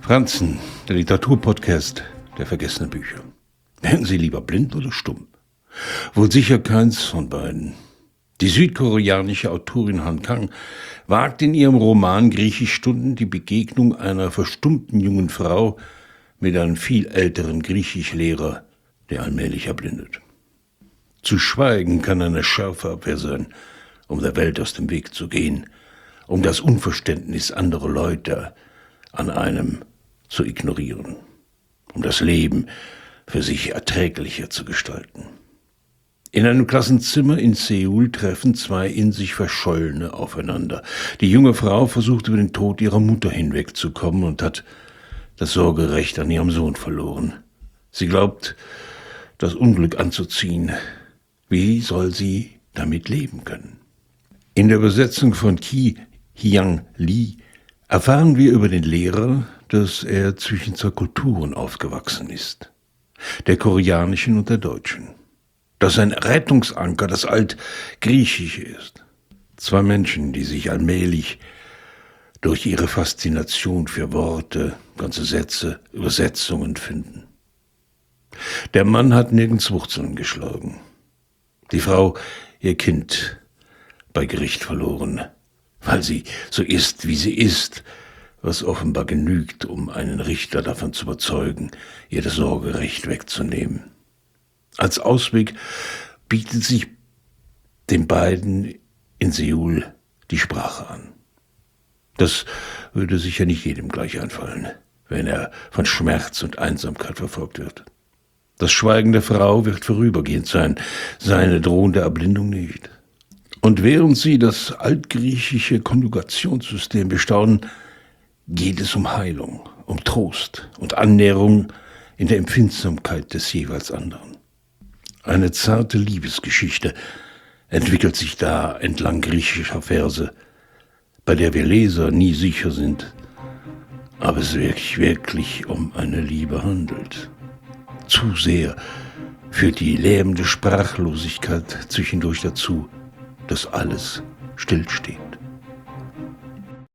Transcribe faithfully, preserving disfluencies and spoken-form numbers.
Franzen, der Literaturpodcast der vergessenen Bücher. Werden Sie lieber blind oder stumm? Wohl sicher keins von beiden. Die südkoreanische Autorin Han Kang wagt in ihrem Roman Griechischstunden die Begegnung einer verstummten jungen Frau mit einem viel älteren Griechischlehrer, der allmählich erblindet. Zu schweigen kann eine scharfe Abwehr sein, um der Welt aus dem Weg zu gehen, um das Unverständnis anderer Leute an einem zu ignorieren, um das Leben für sich erträglicher zu gestalten. In einem Klassenzimmer in Seoul treffen zwei in sich Verschollene aufeinander. Die junge Frau versucht über den Tod ihrer Mutter hinwegzukommen und hat das Sorgerecht an ihrem Sohn verloren. Sie glaubt, das Unglück anzuziehen. Wie soll sie damit leben können? In der Übersetzung von Ki Hyang Lee erfahren wir über den Lehrer, dass er zwischen zwei Kulturen aufgewachsen ist, der koreanischen und der deutschen. Dass ein Rettungsanker das Altgriechische ist. Zwei Menschen, die sich allmählich durch ihre Faszination für Worte, ganze Sätze, Übersetzungen finden. Der Mann hat nirgends Wurzeln geschlagen. Die Frau ihr Kind bei Gericht verloren, weil sie so ist, wie sie ist, was offenbar genügt, um einen Richter davon zu überzeugen, ihr das Sorgerecht wegzunehmen. Als Ausweg bietet sich den beiden in Seoul die Sprache an. Das würde sicher nicht jedem gleich einfallen, wenn er von Schmerz und Einsamkeit verfolgt wird. Das Schweigen der Frau wird vorübergehend sein, seine drohende Erblindung nicht. Und während sie das altgriechische Konjugationssystem bestaunen, geht es um Heilung, um Trost und Annäherung in der Empfindsamkeit des jeweils anderen. Eine zarte Liebesgeschichte entwickelt sich da entlang griechischer Verse, bei der wir Leser nie sicher sind, ob es wirklich, wirklich um eine Liebe handelt. Zu sehr führt die lähmende Sprachlosigkeit zwischendurch dazu, dass alles stillsteht.